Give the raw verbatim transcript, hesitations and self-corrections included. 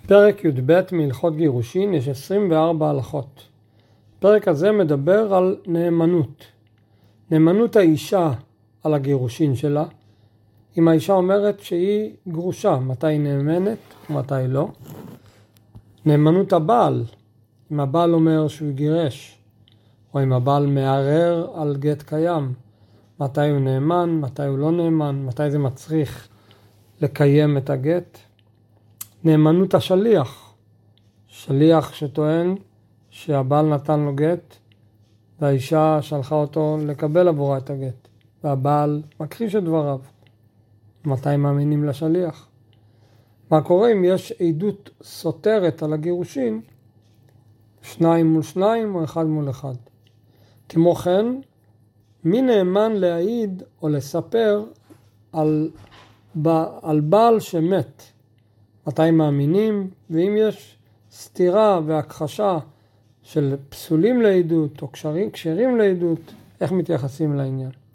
פרק י"ב מהלכות גירושין, יש עשרים וארבע הלכות. הפרק הזה מדבר על נאמנות. נאמנות האישה על הגירושין שלה. אם האישה אומרת שהיא גרושה, מתי היא נאמנת ומתי לא. נאמנות הבעל, אם הבעל אומר שהוא גירש, או אם הבעל מערער על גט קיים, מתי הוא נאמן, מתי הוא לא נאמן, מתי זה מצריך לקיים את הגט. נאמנות השליח, שליח שטוען שהבעל נתן לו גט והאישה שלחה אותו לקבל עבורה את הגט, והבעל מכחיש את דבריו. מתי מאמינים לשליח? מה קורה אם יש עדות סותרת על הגירושין, שניים מול שניים או אחד מול אחד? כמו כן, מי נאמן להעיד או לספר על, על בעל שמת? מתי מאמינים? ואם יש סתירה והכחשה של פסולים לעדות או כשרים, כשרים לעדות, איך מתייחסים לעניין?